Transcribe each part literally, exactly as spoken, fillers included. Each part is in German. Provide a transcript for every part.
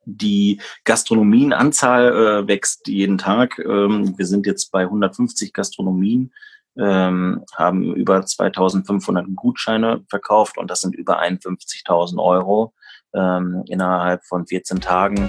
Die Gastronomienanzahl äh, wächst jeden Tag. Ähm, wir sind jetzt bei hundertfünfzig Gastronomien, ähm, haben über zweitausendfünfhundert Gutscheine verkauft und das sind über einundfünfzigtausend Euro ähm, innerhalb von vierzehn Tagen.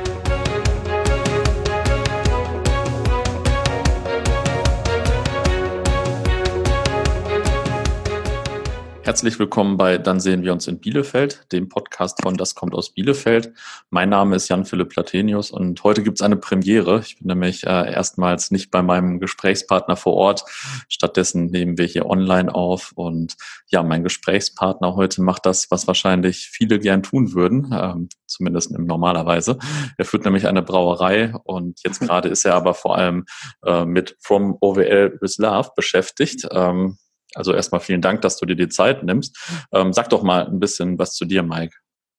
Herzlich willkommen bei Dann sehen wir uns in Bielefeld, dem Podcast von Das kommt aus Bielefeld. Mein Name ist Jan-Philipp Platenius und heute gibt es eine Premiere. Ich bin nämlich äh, erstmals nicht bei meinem Gesprächspartner vor Ort. Stattdessen nehmen wir hier online auf und ja, mein Gesprächspartner heute macht das, was wahrscheinlich viele gern tun würden, ähm, zumindest normalerweise. Er führt nämlich eine Brauerei und jetzt gerade ist er aber vor allem äh, mit From O W L with Love beschäftigt. Ähm, Also erstmal vielen Dank, dass du dir die Zeit nimmst. Ähm, sag doch mal ein bisschen was zu dir, Mike.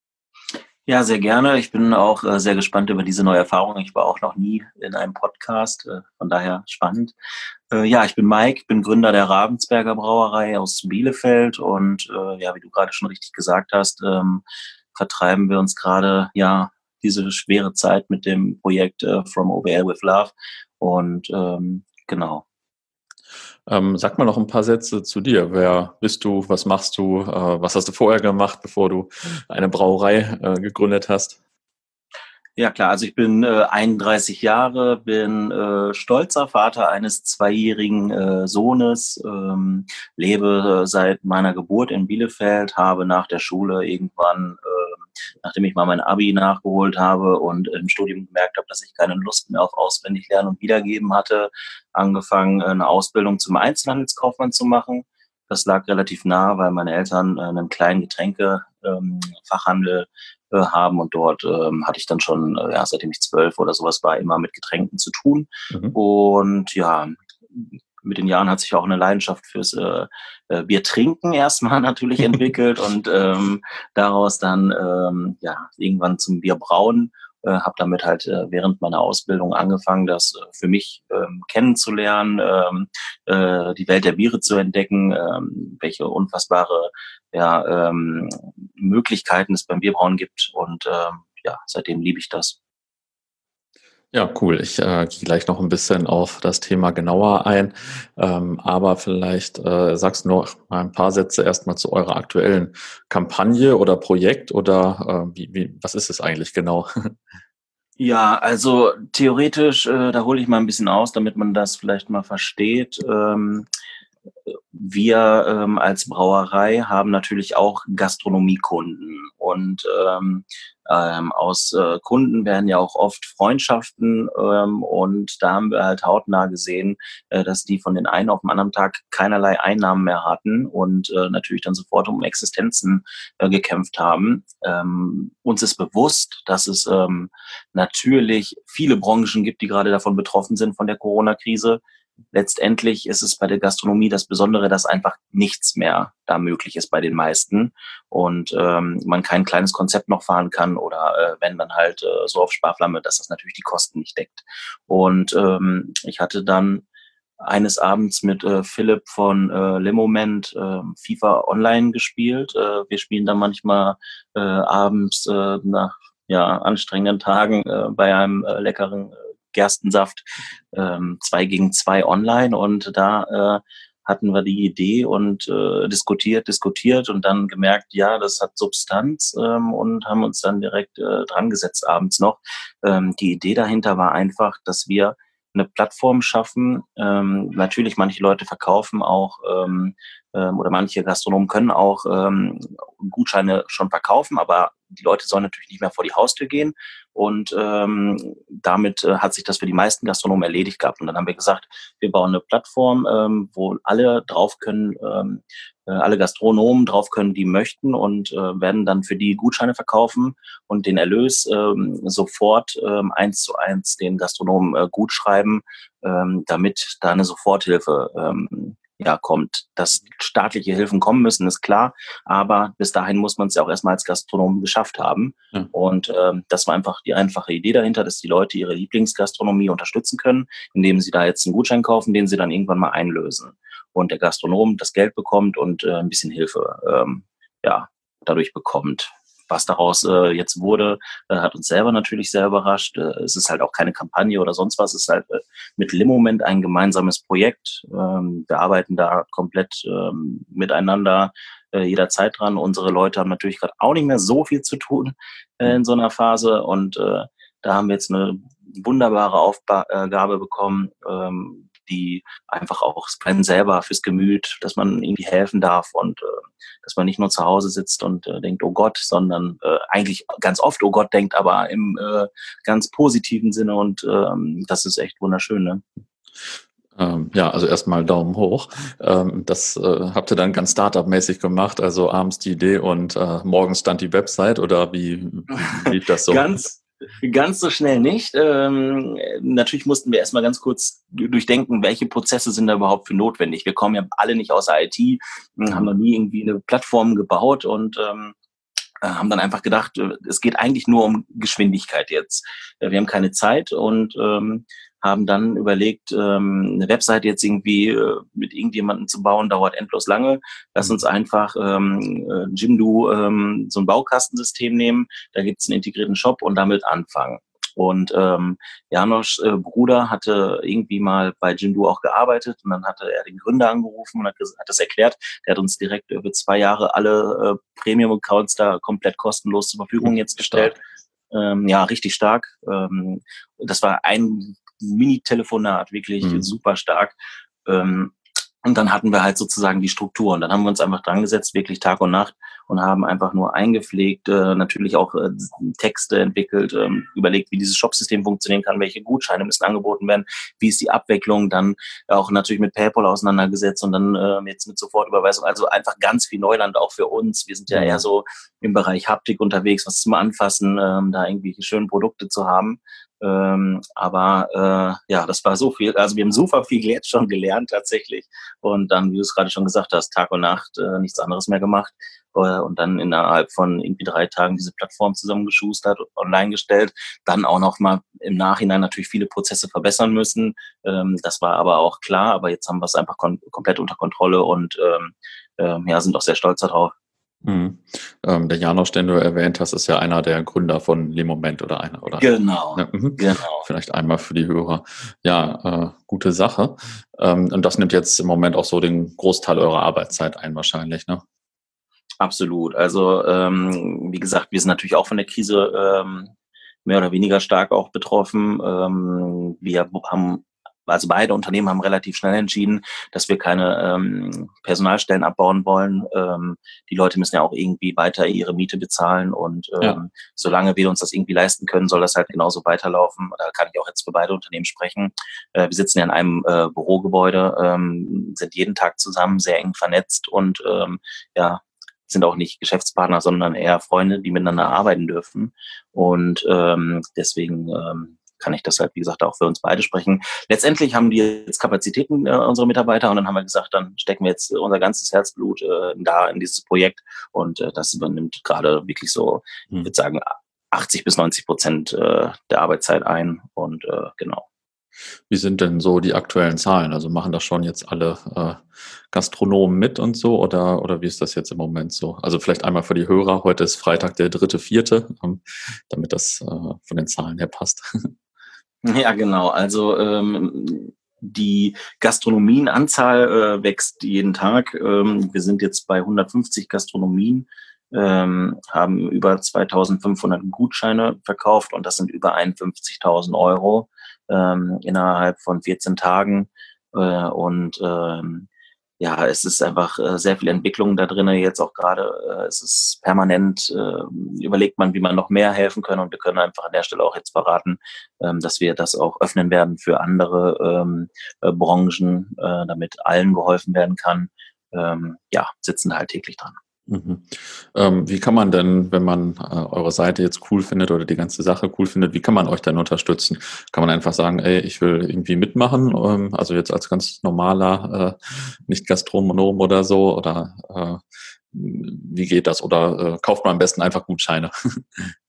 Ja, sehr gerne. Ich bin auch äh, sehr gespannt über diese neue Erfahrung. Ich war auch noch nie in einem Podcast, äh, von daher spannend. Äh, ja, ich bin Mike, bin Gründer der Ravensberger Brauerei aus Bielefeld und äh, ja, wie du gerade schon richtig gesagt hast, ähm, vertreiben wir uns gerade ja diese schwere Zeit mit dem Projekt äh, From O W L with Love und ähm, genau. Ähm, sag mal noch ein paar Sätze zu dir. Wer bist du? Was machst du? Äh, was hast du vorher gemacht, bevor du eine Brauerei äh, gegründet hast? Ja klar, also ich bin äh, einunddreißig Jahre, bin äh, stolzer Vater eines zweijährigen äh, Sohnes, ähm, lebe äh, seit meiner Geburt in Bielefeld, habe nach der Schule irgendwann, äh, nachdem ich mal mein Abi nachgeholt habe und im Studium gemerkt habe, dass ich keine Lust mehr auf auswendig lernen und wiedergeben hatte, angefangen, eine Ausbildung zum Einzelhandelskaufmann zu machen. Das lag relativ nah, weil meine Eltern äh, einen kleinen Getränkefachhandel äh, haben und dort ähm, hatte ich dann schon, äh, ja, seitdem ich zwölf oder sowas war, immer mit Getränken zu tun. Mhm. Und ja, mit den Jahren hat sich auch eine Leidenschaft fürs äh, äh, Bier trinken erstmal natürlich entwickelt und ähm, daraus dann ähm, ja irgendwann zum Bier brauen. Äh, habe damit halt äh, während meiner Ausbildung angefangen, das äh, für mich ähm, kennenzulernen, ähm, äh, die Welt der Biere zu entdecken, ähm, welche unfassbare ja, ähm, Möglichkeiten es beim Bierbrauen gibt. Und ähm, ja, seitdem liebe ich das. Ja, cool. Ich äh, gehe gleich noch ein bisschen auf das Thema genauer ein. Ähm, aber vielleicht äh, sagst du noch mal ein paar Sätze erstmal zu eurer aktuellen Kampagne oder Projekt oder äh, wie, wie, was ist es eigentlich genau? Ja, also theoretisch, äh, da hole ich mal ein bisschen aus, damit man das vielleicht mal versteht. Ähm, wir ähm, als Brauerei haben natürlich auch Gastronomiekunden und ähm, ähm, aus äh, Kunden werden ja auch oft Freundschaften ähm, und da haben wir halt hautnah gesehen, äh, dass die von den einen auf den anderen Tag keinerlei Einnahmen mehr hatten und äh, natürlich dann sofort um Existenzen äh, gekämpft haben. Ähm, uns ist bewusst, dass es ähm, natürlich viele Branchen gibt, die gerade davon betroffen sind von der Corona-Krise. Letztendlich ist es bei der Gastronomie das Besondere, dass einfach nichts mehr da möglich ist bei den meisten und ähm, man kein kleines Konzept noch fahren kann oder äh, wenn dann halt äh, so auf Sparflamme, dass das natürlich die Kosten nicht deckt. Und ähm, ich hatte dann eines Abends mit äh, Philipp von äh, Limoment äh, FIFA Online gespielt. Äh, wir spielen dann manchmal äh, abends äh, nach ja, anstrengenden Tagen äh, bei einem äh, leckeren äh, Gerstensaft ähm, zwei gegen zwei online und da äh, hatten wir die Idee und äh, diskutiert, diskutiert und dann gemerkt, ja, das hat Substanz ähm, und haben uns dann direkt äh, dran gesetzt abends noch. Ähm, die Idee dahinter war einfach, dass wir eine Plattform schaffen. Ähm, natürlich, manche Leute verkaufen auch ähm, ähm, oder manche Gastronomen können auch ähm, Gutscheine schon verkaufen, aber die Leute sollen natürlich nicht mehr vor die Haustür gehen. Und ähm, damit äh, hat sich das für die meisten Gastronomen erledigt gehabt. Und dann haben wir gesagt, wir bauen eine Plattform, ähm, wo alle drauf können, ähm, äh, alle Gastronomen drauf können, die möchten und äh, werden dann für die Gutscheine verkaufen und den Erlös ähm, sofort ähm, eins zu eins den Gastronomen äh, gut schreiben, ähm, damit da eine Soforthilfe ähm, ja, kommt. Dass staatliche Hilfen kommen müssen, ist klar, aber bis dahin muss man es ja auch erstmal als Gastronom geschafft haben. Ja. Und ähm, das war einfach die einfache Idee dahinter, dass die Leute ihre Lieblingsgastronomie unterstützen können, indem sie da jetzt einen Gutschein kaufen, den sie dann irgendwann mal einlösen. Und der Gastronom das Geld bekommt und äh, ein bisschen Hilfe ähm, ja, dadurch bekommt. was daraus äh, jetzt wurde, äh, hat uns selber natürlich sehr überrascht. Äh, es ist halt auch keine Kampagne oder sonst was. Es ist halt äh, mit Limoment ein gemeinsames Projekt. Ähm, wir arbeiten da komplett ähm, miteinander äh, jederzeit dran. Unsere Leute haben natürlich gerade auch nicht mehr so viel zu tun äh, in so einer Phase. Und äh, da haben wir jetzt eine wunderbare Aufgabe bekommen, ähm, die einfach auch das Brennen selber fürs Gemüt, dass man irgendwie helfen darf und äh, dass man nicht nur zu Hause sitzt und äh, denkt, oh Gott, sondern äh, eigentlich ganz oft, oh Gott, denkt, aber im äh, ganz positiven Sinne und ähm, das ist echt wunderschön, ne? Ähm, ja, also erstmal Daumen hoch. Ähm, das äh, habt ihr dann ganz Startup-mäßig gemacht, also abends die Idee und äh, morgens stand die Website oder wie, wie lief das so? Ganz Ganz so schnell nicht. Ähm, natürlich mussten wir erstmal ganz kurz durchdenken, welche Prozesse sind da überhaupt für notwendig. Wir kommen ja alle nicht aus der I T, haben noch nie irgendwie eine Plattform gebaut und ähm, haben dann einfach gedacht, es geht eigentlich nur um Geschwindigkeit jetzt. Wir haben keine Zeit und ähm, haben dann überlegt, ähm, eine Website jetzt irgendwie äh, mit irgendjemandem zu bauen, dauert endlos lange. Lass uns einfach ähm, äh, Jimdo ähm, so ein Baukastensystem nehmen, da gibt's einen integrierten Shop und damit anfangen. Und ähm, Janosch äh, Bruder hatte irgendwie mal bei Jimdo auch gearbeitet und dann hatte er den Gründer angerufen und hat, hat das erklärt. Der hat uns direkt über zwei Jahre alle äh, Premium-Accounts da komplett kostenlos zur Verfügung jetzt gestellt. Ähm, ja, richtig stark. Ähm, das war ein Mini-Telefonat, wirklich Mhm. super stark. Ähm, und dann hatten wir halt sozusagen die Struktur. Und dann haben wir uns einfach dran gesetzt, wirklich Tag und Nacht, und haben einfach nur eingepflegt, äh, natürlich auch äh, Texte entwickelt, ähm, überlegt, wie dieses Shopsystem funktionieren kann, welche Gutscheine müssen angeboten werden, wie ist die Abwicklung, dann auch natürlich mit PayPal auseinandergesetzt und dann äh, jetzt mit Sofortüberweisung. Also einfach ganz viel Neuland auch für uns. Wir sind ja Mhm. eher so im Bereich Haptik unterwegs, was zum Anfassen, ähm, da irgendwelche schönen Produkte zu haben. Ähm, aber äh, ja, das war so viel. Also wir haben super viel jetzt schon gelernt tatsächlich. Und dann, wie du es gerade schon gesagt hast, Tag und Nacht äh, nichts anderes mehr gemacht. Äh, und dann innerhalb von irgendwie drei Tagen diese Plattform zusammengeschustert und online gestellt. Dann auch noch mal im Nachhinein natürlich viele Prozesse verbessern müssen. Ähm, das war aber auch klar. Aber jetzt haben wir es einfach kon- komplett unter Kontrolle und ähm, ähm, ja, sind auch sehr stolz darauf. Mhm. Ähm, der Janosch, den du erwähnt hast, ist ja einer der Gründer von Limoment oder einer, oder? Genau, Ja, mhm. genau. Vielleicht einmal für die Hörer. Ja, äh, gute Sache. Ähm, und das nimmt jetzt im Moment auch so den Großteil eurer Arbeitszeit ein, wahrscheinlich, ne? Absolut. Also ähm, wie gesagt, wir sind natürlich auch von der Krise ähm, mehr oder weniger stark auch betroffen. Ähm, wir haben, also beide Unternehmen haben relativ schnell entschieden, dass wir keine ähm, Personalstellen abbauen wollen. Ähm, die Leute müssen ja auch irgendwie weiter ihre Miete bezahlen und ähm, Ja. solange wir uns das irgendwie leisten können, soll das halt genauso weiterlaufen. Da kann ich auch jetzt für beide Unternehmen sprechen. Äh, wir sitzen ja in einem äh, Bürogebäude, ähm, sind jeden Tag zusammen, sehr eng vernetzt und ähm, ja, sind auch nicht Geschäftspartner, sondern eher Freunde, die miteinander arbeiten dürfen. Und ähm, deswegen ähm, kann ich das halt, wie gesagt, auch für uns beide sprechen. Letztendlich haben die jetzt Kapazitäten, äh, unsere Mitarbeiter, und dann haben wir gesagt, dann stecken wir jetzt unser ganzes Herzblut äh, da in dieses Projekt und äh, das übernimmt gerade wirklich so, ich Mhm. würde sagen, achtzig bis neunzig Prozent äh, der Arbeitszeit ein und äh, genau. Wie sind denn so die aktuellen Zahlen? Also machen das schon jetzt alle äh, Gastronomen mit und so oder, oder wie ist das jetzt im Moment so? Also vielleicht einmal für die Hörer, heute ist Freitag der dritte, vierte, ähm, damit das äh, von den Zahlen her passt. Ja, genau. Also ähm, die Gastronomienanzahl äh, wächst jeden Tag. Ähm, wir sind jetzt bei hundertfünfzig Gastronomien, ähm, haben über zweitausendfünfhundert Gutscheine verkauft und das sind über einundfünfzigtausend Euro ähm, innerhalb von vierzehn Tagen. Äh, und ähm, ja, es ist einfach äh, sehr viel Entwicklung da drin. Jetzt auch gerade, äh, es ist permanent, äh, überlegt man, wie man noch mehr helfen kann. Und wir können einfach an der Stelle auch jetzt verraten, ähm, dass wir das auch öffnen werden für andere ähm, äh, Branchen, äh, damit allen geholfen werden kann. Ähm, ja, sitzen halt täglich dran. Mhm. Ähm, wie kann man denn, wenn man äh, eure Seite jetzt cool findet oder die ganze Sache cool findet, wie kann man euch denn unterstützen? Kann man einfach sagen, ey, ich will irgendwie mitmachen, ähm, also jetzt als ganz normaler, äh, nicht Gastronom oder so, oder äh, wie geht das? Oder äh, kauft man am besten einfach Gutscheine?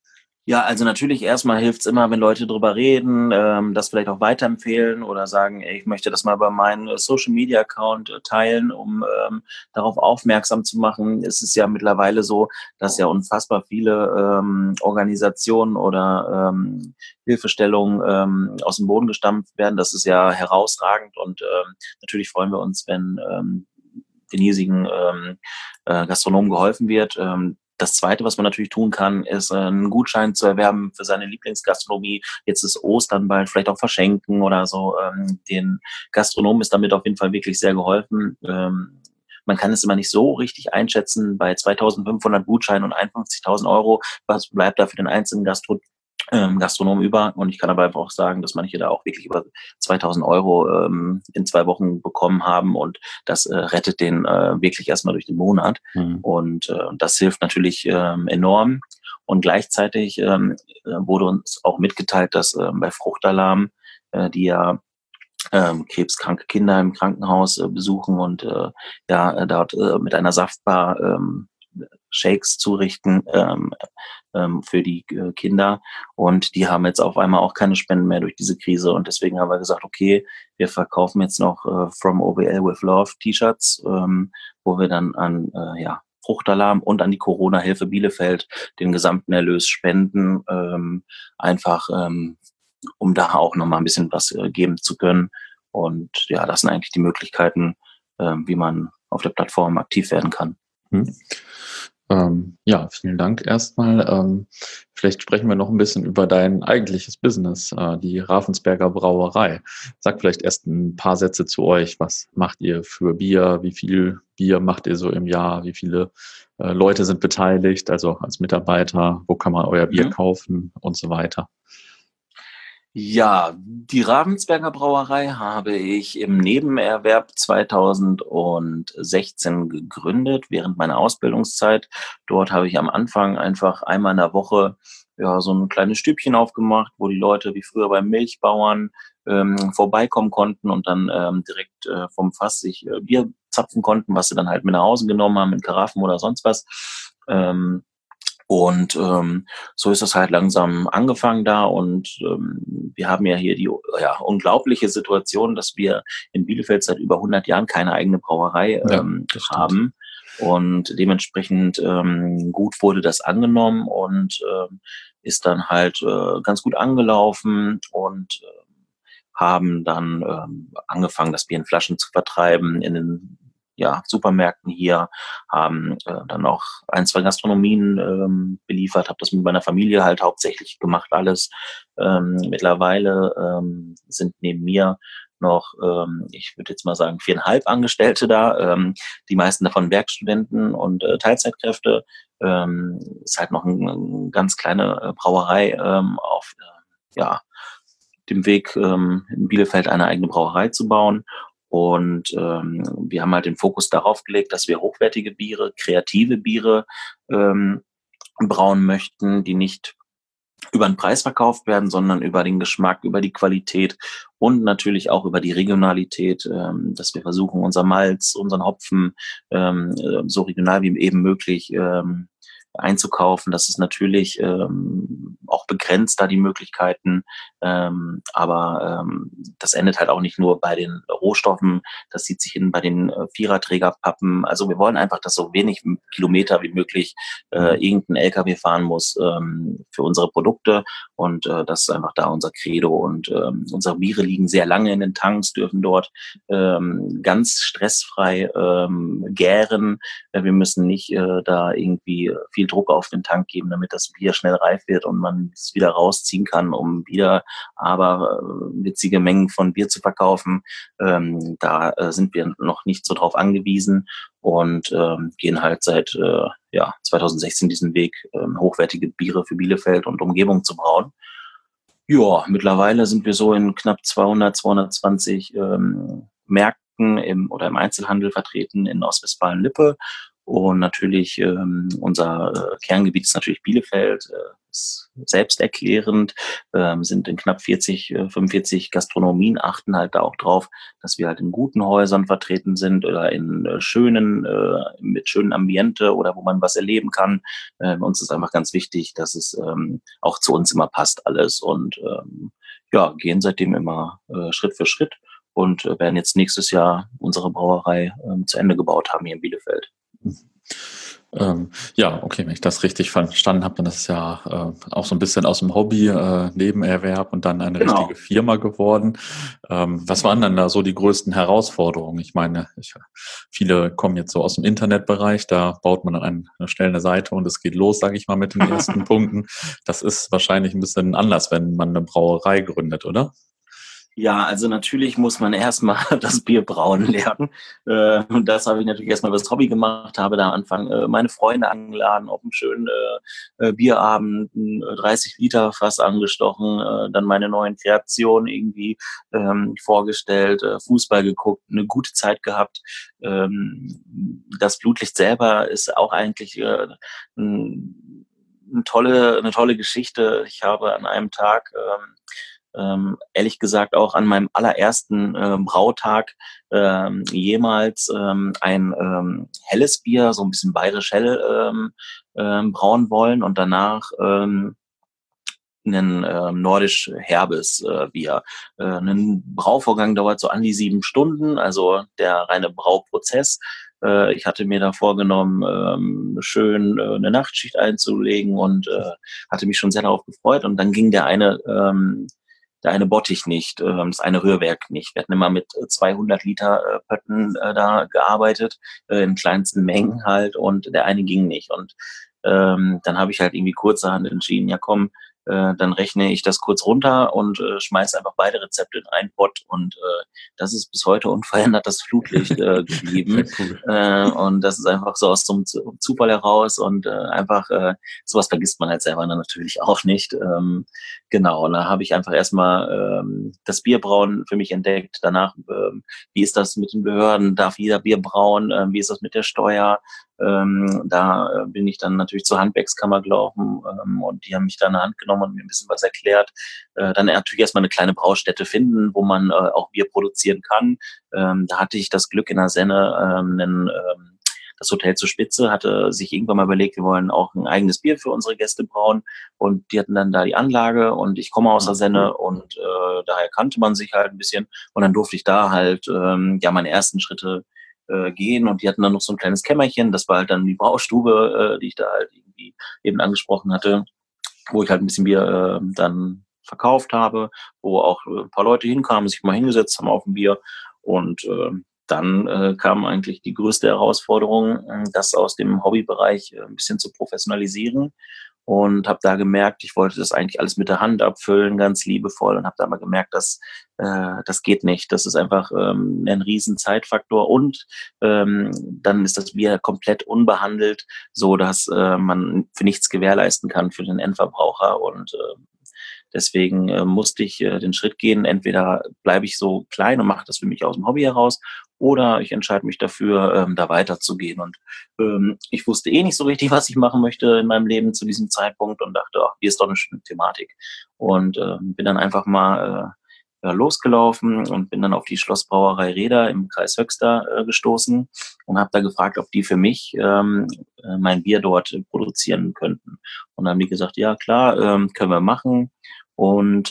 Ja, also natürlich erstmal hilft's immer, wenn Leute drüber reden, ähm, das vielleicht auch weiterempfehlen oder sagen: „Ey, ich möchte das mal bei meinem Social-Media-Account äh, teilen, um, ähm, darauf aufmerksam zu machen.“ Es ist ja mittlerweile so, dass ja unfassbar viele, ähm, Organisationen oder, ähm, Hilfestellungen, ähm, aus dem Boden gestampft werden. Das ist ja herausragend und, ähm, natürlich freuen wir uns, wenn, ähm, den hiesigen, ähm, äh, Gastronomen geholfen wird. Ähm, das Zweite, was man natürlich tun kann, ist, äh, 'n Gutschein zu erwerben für seine Lieblingsgastronomie. Jetzt ist Ostern bald, vielleicht auch verschenken oder so. Ähm, den Gastronomen ist damit auf jeden Fall wirklich sehr geholfen. Ähm, man kann es immer nicht so richtig einschätzen. Bei zweitausendfünfhundert Gutscheinen und einundfünfzigtausend Euro, was bleibt da für den einzelnen Gastro ähm, Gastronomen über? Und ich kann aber einfach auch sagen, dass manche da auch wirklich über zweitausend Euro ähm, in zwei Wochen bekommen haben und das äh, rettet den äh, wirklich erstmal durch den Monat. Mhm. Und äh, das hilft natürlich ähm, enorm. Und gleichzeitig ähm, äh, wurde uns auch mitgeteilt, dass ähm, bei Fruchtalarm, äh, die ja ähm, krebskranke Kinder im Krankenhaus äh, besuchen und äh, ja äh, dort äh, mit einer Saftbar ähm, Shakes zurichten ähm, ähm, für die äh, Kinder. Und die haben jetzt auf einmal auch keine Spenden mehr durch diese Krise. Und deswegen haben wir gesagt, okay, wir verkaufen jetzt noch äh, From O B L with Love T-Shirts, ähm, wo wir dann an äh, ja, Fruchtalarm und an die Corona-Hilfe Bielefeld den gesamten Erlös spenden, ähm, einfach ähm, um da auch nochmal ein bisschen was äh, geben zu können. Und ja, das sind eigentlich die Möglichkeiten, ähm, wie man auf der Plattform aktiv werden kann. Mhm. Ähm, ja, vielen Dank erstmal. Ähm, vielleicht sprechen wir noch ein bisschen über dein eigentliches Business, äh, die Ravensberger Brauerei. Sag vielleicht erst ein paar Sätze zu euch. Was macht ihr für Bier? Wie viel Bier macht ihr so im Jahr? Wie viele äh, Leute sind beteiligt, also als Mitarbeiter? Wo kann man euer Bier Mhm. kaufen und so weiter? Ja, die Ravensberger Brauerei habe ich im Nebenerwerb zweitausendsechzehn gegründet, während meiner Ausbildungszeit. Dort habe ich am Anfang einfach einmal in der Woche ja so ein kleines Stübchen aufgemacht, wo die Leute wie früher beim Milchbauern ähm, vorbeikommen konnten und dann ähm, direkt äh, vom Fass sich äh, Bier zapfen konnten, was sie dann halt mit nach Hause genommen haben, in Karaffen oder sonst was. Ähm, und ähm, so ist es halt langsam angefangen da und ähm, wir haben ja hier die ja, unglaubliche Situation, dass wir in Bielefeld seit über hundert Jahren keine eigene Brauerei Ja, ähm, das stimmt. haben. Und dementsprechend ähm, gut wurde das angenommen und ähm, ist dann halt äh, ganz gut angelaufen und ähm, haben dann ähm, angefangen, das Bier in Flaschen zu vertreiben in den ja, Supermärkten hier, haben äh, dann auch ein, zwei Gastronomien ähm, beliefert, habe das mit meiner Familie halt hauptsächlich gemacht alles. Ähm, mittlerweile ähm, sind neben mir noch, ähm, ich würde jetzt mal sagen, viereinhalb Angestellte da, ähm, die meisten davon Werkstudenten und äh, Teilzeitkräfte. Ähm, ist halt noch eine ein ganz kleine äh, Brauerei ähm, auf äh, ja, dem Weg, ähm, in Bielefeld eine eigene Brauerei zu bauen. Und ähm, wir haben halt den Fokus darauf gelegt, dass wir hochwertige Biere, kreative Biere ähm, brauen möchten, die nicht über den Preis verkauft werden, sondern über den Geschmack, über die Qualität und natürlich auch über die Regionalität, ähm, dass wir versuchen, unser Malz, unseren Hopfen ähm, äh, so regional wie eben möglich ähm, einzukaufen. Das ist natürlich ähm, auch begrenzt, da die Möglichkeiten, ähm, aber ähm, das endet halt auch nicht nur bei den Rohstoffen, das zieht sich hin bei den äh, Viererträgerpappen. Also wir wollen einfach, dass so wenig Kilometer wie möglich äh, Mhm. irgendein L K W fahren muss ähm, für unsere Produkte. Und äh, das ist einfach da unser Credo. Und ähm, unsere Biere liegen sehr lange in den Tanks, dürfen dort ähm, ganz stressfrei ähm, gären. Äh, wir müssen nicht äh, da irgendwie viel Druck auf den Tank geben, damit das Bier schnell reif wird und man es wieder rausziehen kann, um wieder aber äh, witzige Mengen von Bier zu verkaufen. Ähm, da äh, sind wir noch nicht so drauf angewiesen und ähm, gehen halt seit äh, ja, zweitausendsechzehn diesen Weg, ähm, hochwertige Biere für Bielefeld und Umgebung zu brauen. Ja, mittlerweile sind wir so in knapp zweihundert, zweihundertzwanzig ähm, Märkten im oder im Einzelhandel vertreten in Ostwestfalen-Lippe Und natürlich ähm, unser äh, Kerngebiet ist natürlich Bielefeld, äh, ist selbsterklärend, ähm, sind in knapp vierzig, äh, fünfundvierzig Gastronomien, achten halt da auch drauf, dass wir halt in guten Häusern vertreten sind oder in äh, schönen, äh, mit schönen Ambiente oder wo man was erleben kann. Äh, uns ist einfach ganz wichtig, dass es ähm, auch zu uns immer passt alles und ähm, ja, gehen seitdem immer äh, Schritt für Schritt und äh, werden jetzt nächstes Jahr unsere Brauerei ähm, zu Ende gebaut haben hier in Bielefeld. Ähm, ja, okay, wenn ich das richtig verstanden habe, dann ist es ja äh, auch so ein bisschen aus dem Hobby, äh, Nebenerwerb und dann eine richtige Genau. Firma geworden. Ähm, was waren dann da so die größten Herausforderungen? Ich meine, ich, viele kommen jetzt so aus dem Internetbereich, da baut man dann eine, eine schnell eine Seite und es geht los, sage ich mal, mit den ersten Punkten. Das ist wahrscheinlich ein bisschen anders, wenn man eine Brauerei gründet, oder? Ja, also natürlich muss man erstmal das Bier brauen lernen. Äh, und das habe ich natürlich erstmal als Hobby gemacht, habe da am Anfang äh, meine Freunde angeladen auf einen schönen äh, äh, Bierabend, ein äh, dreißig Liter Fass angestochen, äh, dann meine neuen Kreationen irgendwie ähm, vorgestellt, äh, Fußball geguckt, eine gute Zeit gehabt. Ähm, das Blutlicht selber ist auch eigentlich äh, ein, eine tolle, eine tolle Geschichte. Ich habe an einem Tag ähm, ähm, ehrlich gesagt auch an meinem allerersten äh, Brautag ähm, jemals ähm, ein ähm, helles Bier, so ein bisschen bayerisch hell ähm, ähm, brauen wollen und danach ähm, ein ähm, nordisch herbes äh, Bier. Äh, ein Brauvorgang dauert so an die sieben Stunden, also der reine Brauprozess. Äh, ich hatte mir da vorgenommen, ähm, schön äh, eine Nachtschicht einzulegen und äh, hatte mich schon sehr darauf gefreut. Und dann ging der eine ähm, der eine Bottich nicht, ähm, das eine Rührwerk nicht. Wir hatten immer mit zweihundert Liter äh, Pötten äh, da gearbeitet, äh, in kleinsten Mengen halt, und der eine ging nicht. Und ähm, dann habe ich halt irgendwie kurzerhand entschieden, ja komm, äh, dann rechne ich das kurz runter und äh, schmeiße einfach beide Rezepte in einen Pott und äh, das ist bis heute unverändert das Flutlicht äh, Sehr geblieben. cool. Äh, und das ist einfach so aus so einem Zufall heraus und äh, einfach äh, sowas vergisst man halt selber dann natürlich auch nicht. Ähm, genau, und da habe ich einfach erstmal ähm, das Bierbrauen für mich entdeckt. Danach, ähm, wie ist das mit den Behörden? Darf jeder Bier brauen? Ähm, wie ist das mit der Steuer? Ähm, da äh, bin ich dann natürlich zur Handwerkskammer gelaufen ähm, und die haben mich da in die Hand genommen und mir ein bisschen was erklärt. Äh, dann natürlich erstmal eine kleine Braustätte finden, wo man äh, auch Bier produzieren kann. Ähm, da hatte ich das Glück in der Senne, ähm, einen, ähm, das Hotel zur Spitze hatte sich irgendwann mal überlegt, wir wollen auch ein eigenes Bier für unsere Gäste brauen und die hatten dann da die Anlage und ich komme aus der Ah, Senne cool. und äh, daher kannte man sich halt ein bisschen und dann durfte ich da halt ähm, ja meine ersten Schritte äh, gehen und die hatten dann noch so ein kleines Kämmerchen, das war halt dann die Braustube, äh, die ich da halt irgendwie eben angesprochen hatte, wo ich halt ein bisschen Bier äh, dann verkauft habe, wo auch äh, ein paar Leute hinkamen, sich mal hingesetzt haben auf ein Bier und äh, dann äh, kam eigentlich die größte Herausforderung, äh, das aus dem Hobbybereich äh, ein bisschen zu professionalisieren und habe da gemerkt, ich wollte das eigentlich alles mit der Hand abfüllen, ganz liebevoll und habe da mal gemerkt, dass äh, das geht nicht. Das ist einfach ähm, ein riesen Zeitfaktor und ähm, dann ist das Bier komplett unbehandelt, so dass äh, man für nichts gewährleisten kann für den Endverbraucher und äh, deswegen äh, musste ich äh, den Schritt gehen. Entweder bleibe ich so klein und mache das für mich aus dem Hobby heraus oder ich entscheide mich dafür, ähm, da weiterzugehen. Und ähm, ich wusste eh nicht so richtig, was ich machen möchte in meinem Leben zu diesem Zeitpunkt und dachte, ach, hier ist doch eine schöne Thematik. Und ähm, bin dann einfach mal äh, ja, losgelaufen und bin dann auf die Schlossbrauerei Reda im Kreis Höxter äh, gestoßen und habe da gefragt, ob die für mich ähm, äh, mein Bier dort äh, produzieren könnten. Und dann haben die gesagt, ja klar, ähm, können wir machen. Und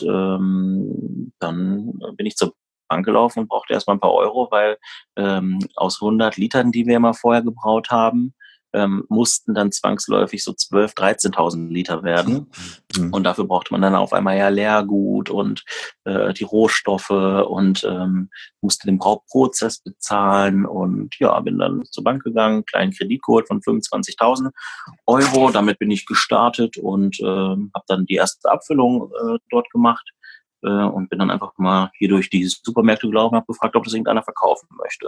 ähm, dann bin ich zur Bank gelaufen und brauchte erstmal ein paar Euro, weil ähm, aus hundert Litern, die wir immer vorher gebraut haben, ähm, mussten dann zwangsläufig so zwölftausend, dreizehntausend Liter werden. Mhm. Und dafür brauchte man dann auf einmal ja Leergut und äh, die Rohstoffe und ähm, musste den Brauprozess bezahlen. Und ja, bin dann zur Bank gegangen, kleinen Kredit geholt von fünfundzwanzigtausend Euro. Damit bin ich gestartet und äh, habe dann die erste Abfüllung äh, dort gemacht äh, und bin dann einfach mal hier durch die Supermärkte gelaufen und habe gefragt, ob das irgendeiner verkaufen möchte.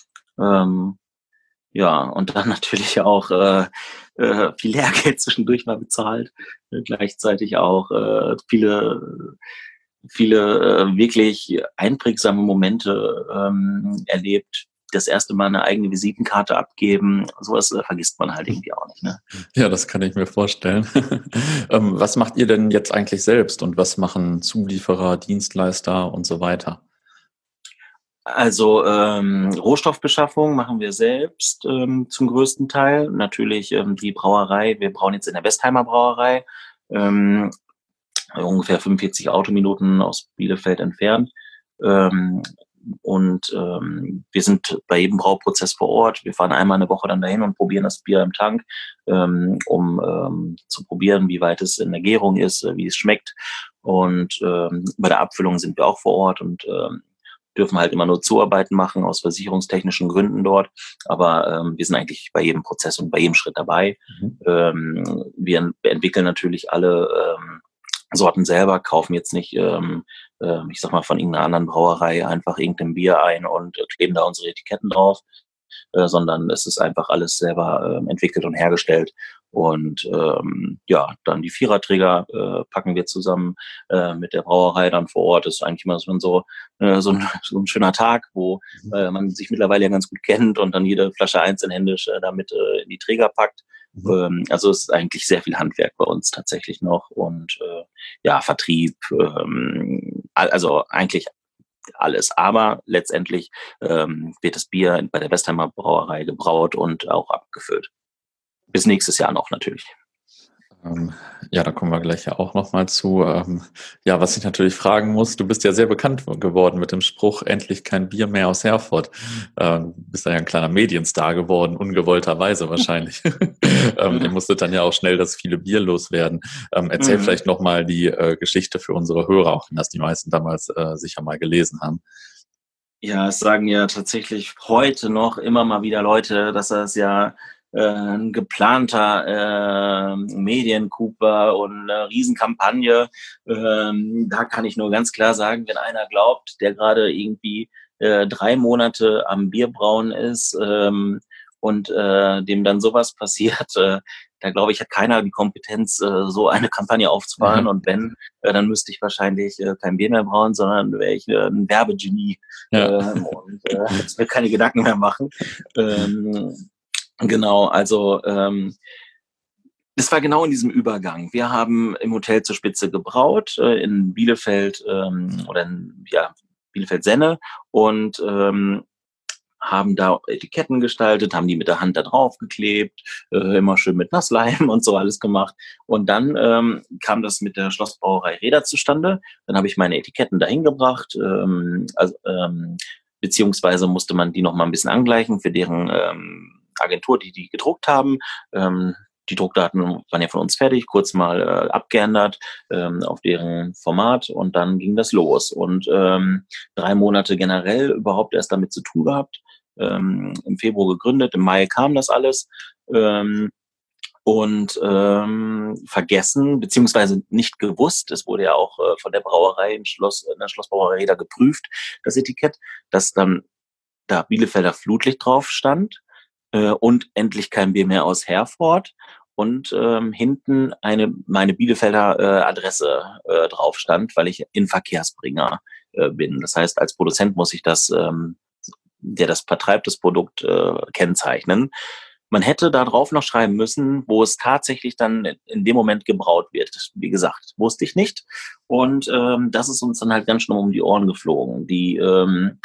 Ähm, ja, und dann natürlich auch äh, äh, viel Lehrgeld zwischendurch mal bezahlt, äh, gleichzeitig auch äh, viele viele äh, wirklich einprägsame Momente ähm, erlebt. das erste Mal eine eigene Visitenkarte abgeben, sowas äh, vergisst man halt irgendwie auch nicht. Ne? Ja, das kann ich mir vorstellen. ähm, was macht ihr denn jetzt eigentlich selbst und was machen Zulieferer, Dienstleister und so weiter? Also ähm, Rohstoffbeschaffung machen wir selbst ähm, zum größten Teil. Natürlich ähm, die Brauerei, wir brauen jetzt in der Westheimer Brauerei, ähm, ungefähr fünfundvierzig Autominuten aus Bielefeld entfernt. Ähm, und ähm, wir sind bei jedem Brauprozess vor Ort. Wir fahren einmal eine Woche dann dahin und probieren das Bier im Tank, ähm, um ähm, zu probieren, wie weit es in der Gärung ist, äh, wie es schmeckt. Und ähm, bei der Abfüllung sind wir auch vor Ort und ähm, dürfen halt immer nur Zuarbeiten machen aus versicherungstechnischen Gründen dort. Aber ähm, wir sind eigentlich bei jedem Prozess und bei jedem Schritt dabei. Mhm. Ähm, wir entwickeln natürlich alle ähm, Sorten selber, kaufen jetzt nicht, ähm, äh, ich sag mal, von irgendeiner anderen Brauerei einfach irgendein Bier ein und äh, kleben da unsere Etiketten drauf, äh, sondern es ist einfach alles selber äh, entwickelt und hergestellt. Und ähm, ja, dann die Viererträger äh, packen wir zusammen äh, mit der Brauerei dann vor Ort. Das ist eigentlich immer so, so, äh, so, ein, so ein schöner Tag, wo Mhm. äh, man sich mittlerweile ja ganz gut kennt und dann jede Flasche einzeln händisch äh, damit äh, in die Träger packt. Mhm. Ähm, also es ist eigentlich sehr viel Handwerk bei uns tatsächlich noch und äh, ja, Vertrieb, ähm, also eigentlich alles. Aber letztendlich ähm, wird das Bier bei der Westheimer Brauerei gebraut und auch abgefüllt. Bis nächstes Jahr noch natürlich. Ähm, ja, da kommen wir gleich ja auch nochmal zu. Ähm, ja, was ich natürlich fragen muss, du bist ja sehr bekannt geworden mit dem Spruch, endlich kein Bier mehr aus Herford. Ähm, bist ja ein kleiner Medienstar geworden, ungewollterweise wahrscheinlich. ähm, ihr musstet dann ja auch schnell das viele Bier loswerden. Ähm, erzähl Mhm. vielleicht nochmal die äh, Geschichte für unsere Hörer, auch wenn das die meisten damals äh, sicher mal gelesen haben. Ja, es sagen ja tatsächlich heute noch immer mal wieder Leute, dass das ja äh, ein geplanter äh, Mediencoup war und eine Riesenkampagne. Ähm, da kann ich nur ganz klar sagen, wenn einer glaubt, der gerade irgendwie äh, drei Monate am Bierbrauen ist ähm, und äh, dem dann sowas passiert, äh, da glaube ich, hat keiner die Kompetenz, äh, so eine Kampagne aufzufahren. Und wenn, äh, dann müsste ich wahrscheinlich äh, kein Bier mehr brauen, sondern wäre ich äh, ein Werbegenie Ja. ähm, und äh, hätte mir keine Gedanken mehr machen. Ähm, genau, also ähm, es war genau in diesem Übergang. Wir haben im Hotel zur Spitze gebraut, äh, in Bielefeld ähm, oder in ja, Bielefeld-Senne und ähm, haben da Etiketten gestaltet, haben die mit der Hand da drauf geklebt, äh, immer schön mit Nassleim und so alles gemacht. Und dann ähm, kam das mit der Schlossbrauerei Reda zustande. Dann habe ich meine Etiketten dahin gebracht, ähm, also, ähm, beziehungsweise musste man die noch mal ein bisschen angleichen für deren ähm, Agentur, die die gedruckt haben. Ähm, die Druckdaten waren ja von uns fertig, kurz mal äh, abgeändert ähm, auf deren Format und dann ging das los. Und ähm, drei Monate generell überhaupt erst damit zu tun gehabt. Ähm, im Februar gegründet, im Mai kam das alles ähm, und ähm, vergessen, beziehungsweise nicht gewusst, es wurde ja auch äh, von der Brauerei im Schloss, in der Schlossbrauerei da geprüft, das Etikett, dass dann da Bielefelder Flutlicht drauf stand äh, und endlich kein Bier mehr aus Herford und ähm, hinten eine meine Bielefelder äh, Adresse äh, drauf stand, weil ich Inverkehrsbringer äh, bin. Das heißt, als Produzent muss ich das ähm, der das vertreibt, das Produkt äh, kennzeichnen. Man hätte da drauf noch schreiben müssen, wo es tatsächlich dann in dem Moment gebraut wird. Wie gesagt, wusste ich nicht. Und ähm, das ist uns dann halt ganz schnell um die Ohren geflogen. Die, ähm,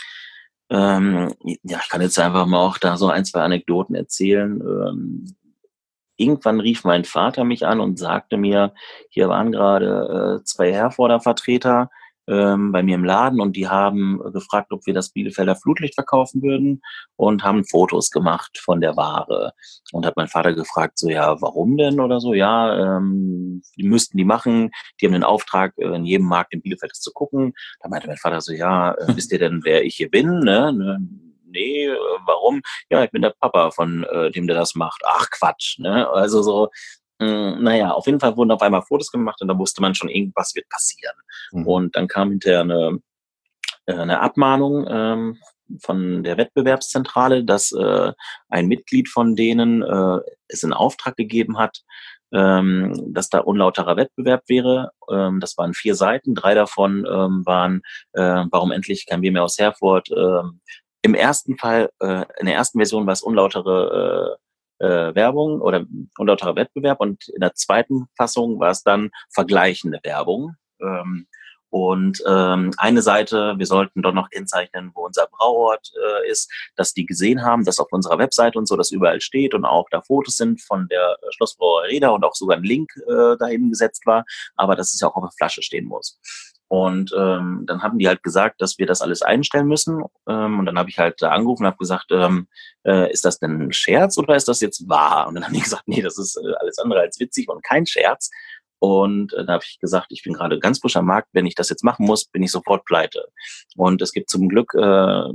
ähm, ja, ich kann jetzt einfach mal auch da so ein, zwei Anekdoten erzählen. Ähm, irgendwann rief mein Vater mich an und sagte mir, hier waren gerade äh, zwei Herforder Vertreter ähm, bei mir im Laden und die haben äh, gefragt, ob wir das Bielefelder Flutlicht verkaufen würden und haben Fotos gemacht von der Ware. Und hat mein Vater gefragt, so ja, warum denn oder so? Ja, ähm, die müssten die machen. Die haben den Auftrag, äh, in jedem Markt in Bielefeld das zu gucken. Da meinte mein Vater so, ja, äh, wisst ihr denn, wer ich hier bin? Ne? Ne? Nee, äh, warum? Ja, ich bin der Papa von äh, dem, der das macht. Ach Quatsch, ne? Also so, mh, naja, auf jeden Fall wurden auf einmal Fotos gemacht und da wusste man schon, irgendwas wird passieren. Mhm. Und dann kam hinterher eine, äh, eine Abmahnung ähm, von der Wettbewerbszentrale, dass äh, ein Mitglied von denen äh, es in Auftrag gegeben hat, ähm, dass da unlauterer Wettbewerb wäre. Ähm, das waren vier Seiten, drei davon ähm, waren, äh, warum endlich kein Bier mehr aus Herford, ähm, im ersten Fall, äh, in der ersten Version war es unlautere äh, äh, Werbung oder unlauterer Wettbewerb und in der zweiten Fassung war es dann vergleichende Werbung. Ähm, und ähm, eine Seite, wir sollten doch noch kennzeichnen, wo unser Brauort äh, ist, dass die gesehen haben, dass auf unserer Webseite und so das überall steht und auch da Fotos sind von der Schlossbrauerei Reda und auch sogar ein Link äh, dahin gesetzt war, aber dass es ja auch auf der Flasche stehen muss. Und ähm, dann haben die halt gesagt, dass wir das alles einstellen müssen. Ähm, und dann habe ich halt da angerufen und habe gesagt, ähm, äh, ist das denn ein Scherz oder ist das jetzt wahr? Und dann haben die gesagt, nee, das ist äh, alles andere als witzig und kein Scherz. Und äh, da habe ich gesagt, ich bin gerade ganz frisch am Markt, wenn ich das jetzt machen muss, bin ich sofort pleite. Und es gibt zum Glück äh,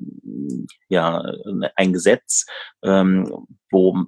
ja ein Gesetz, ähm, wo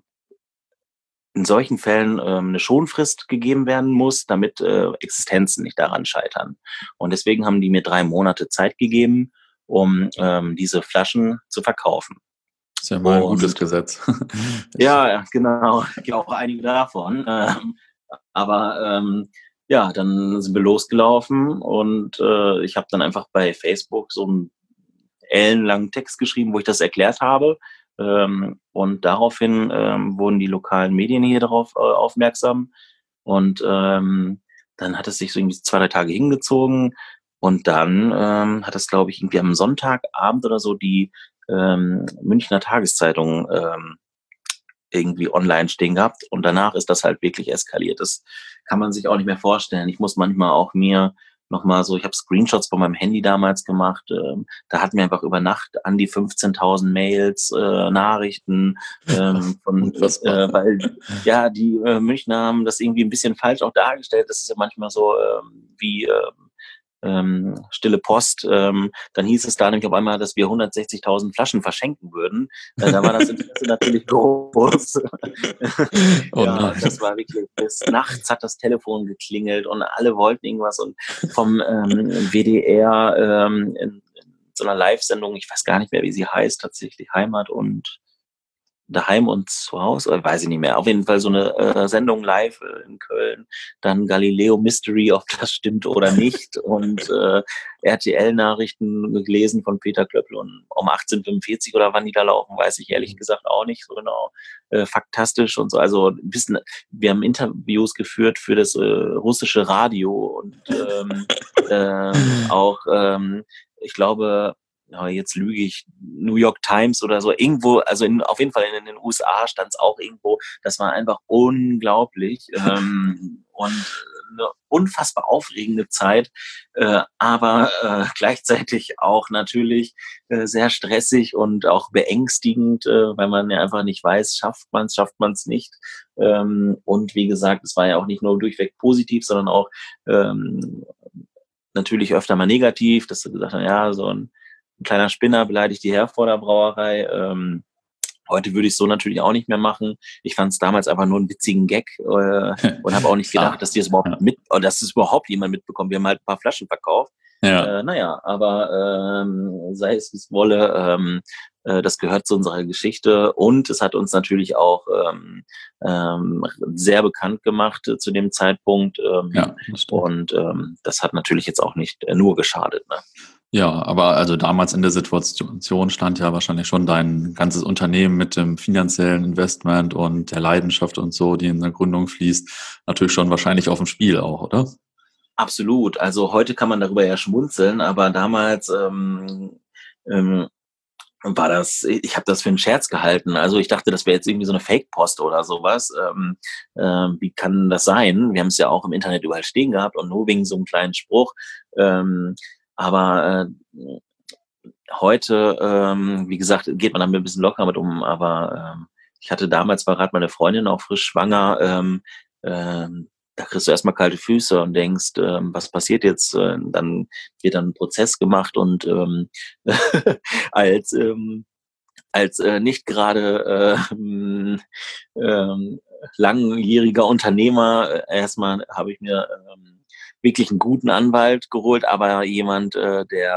in solchen Fällen ähm, eine Schonfrist gegeben werden muss, damit äh, Existenzen nicht daran scheitern. Und deswegen haben die mir drei Monate Zeit gegeben, um ähm, diese Flaschen zu verkaufen. Das ist ja mal ein Und, gutes Gesetz. ja, ja, genau. Es gibt auch einige davon. Ähm, aber ähm, ja, dann sind wir losgelaufen und äh, ich habe dann einfach bei Facebook so einen ellenlangen Text geschrieben, wo ich das erklärt habe. Ähm, und daraufhin ähm, wurden die lokalen Medien hier darauf äh, aufmerksam. Und ähm, dann hat es sich so irgendwie zwei, drei Tage hingezogen. Und dann ähm, hat es, glaube ich, irgendwie am Sonntagabend oder so die ähm, Münchner Tageszeitung ähm, irgendwie online stehen gehabt. Und danach ist das halt wirklich eskaliert. Das kann man sich auch nicht mehr vorstellen. Ich muss manchmal auch mir nochmal so, ich habe Screenshots von meinem Handy damals gemacht. Ähm, da hatten wir einfach über Nacht an die fünfzehntausend Mails, äh, Nachrichten, ähm, von, äh, weil ja die äh, Münchner haben das irgendwie ein bisschen falsch auch dargestellt. Das ist ja manchmal so ähm, wie äh, ähm, stille Post. Ähm, dann hieß es da nämlich auf einmal, dass wir hundertsechzigtausend Flaschen verschenken würden. Äh, da war das Interesse natürlich groß. Oh ja, nein. das war wirklich, bis nachts hat das Telefon geklingelt und alle wollten irgendwas und vom ähm, W D R ähm, in, in so einer Live-Sendung, ich weiß gar nicht mehr, wie sie heißt, tatsächlich Heimat und Daheim und zu Hause, äh, weiß ich nicht mehr. Auf jeden Fall so eine äh, Sendung live äh, in Köln. Dann Galileo Mystery, ob das stimmt oder nicht. Und äh, R T L-Nachrichten gelesen von Peter Klöppel und um achtzehn Uhr fünfundvierzig oder wann die da laufen, weiß ich ehrlich gesagt auch nicht so genau. Äh, faktastisch und so. Also wissen, wir haben Interviews geführt für das äh, russische Radio und ähm, äh, auch, ähm, ich glaube, ja, jetzt lüge ich, New York Times oder so, irgendwo, also in, auf jeden Fall in, in den U S A stand es auch irgendwo, das war einfach unglaublich ähm, und eine unfassbar aufregende Zeit, äh, aber äh, gleichzeitig auch natürlich äh, sehr stressig und auch beängstigend, äh, weil man ja einfach nicht weiß, schafft man es, schafft man es nicht. Ähm, und wie gesagt, es war ja auch nicht nur durchweg positiv, sondern auch ähm, natürlich öfter mal negativ, dass sie gesagt haben, ja, so ein ein kleiner Spinner beleidigt die Herforder Brauerei. Ähm, heute würde ich so natürlich auch nicht mehr machen. Ich fand es damals einfach nur einen witzigen Gag äh, und habe auch nicht gedacht, dass die es überhaupt Ja. mit, oder dass es überhaupt jemand mitbekommt. Wir haben halt ein paar Flaschen verkauft. Ja. Äh, naja, aber ähm, sei es wie es wolle, ähm, äh, das gehört zu unserer Geschichte und es hat uns natürlich auch ähm, ähm, sehr bekannt gemacht äh, zu dem Zeitpunkt. Ähm, Ja, das stimmt. und ähm, das hat natürlich jetzt auch nicht äh, nur geschadet. Ne? Ja, aber also damals in der Situation stand ja wahrscheinlich schon dein ganzes Unternehmen mit dem finanziellen Investment und der Leidenschaft und so, die in der Gründung fließt, natürlich schon wahrscheinlich auf dem Spiel auch, oder? Absolut. Also heute kann man darüber ja schmunzeln, aber damals ähm, ähm, war das, ich habe das für einen Scherz gehalten. Also ich dachte, das wäre jetzt irgendwie so eine Fake-Post oder sowas. Ähm, ähm, wie kann das sein? Wir haben es ja auch im Internet überall stehen gehabt und nur wegen so einem kleinen Spruch. Ähm, aber äh, heute, ähm, wie gesagt, geht man damit ein bisschen locker mit um. Aber ähm, ich hatte damals, war gerade meine Freundin auch frisch schwanger. Ähm, ähm, da kriegst du erstmal kalte Füße und denkst, ähm, was passiert jetzt? Äh, dann wird dann ein Prozess gemacht und ähm, als ähm, als äh, nicht gerade ähm, ähm, langjähriger Unternehmer äh, erstmal habe ich mir ähm, wirklich einen guten Anwalt geholt, aber jemand, äh, der äh,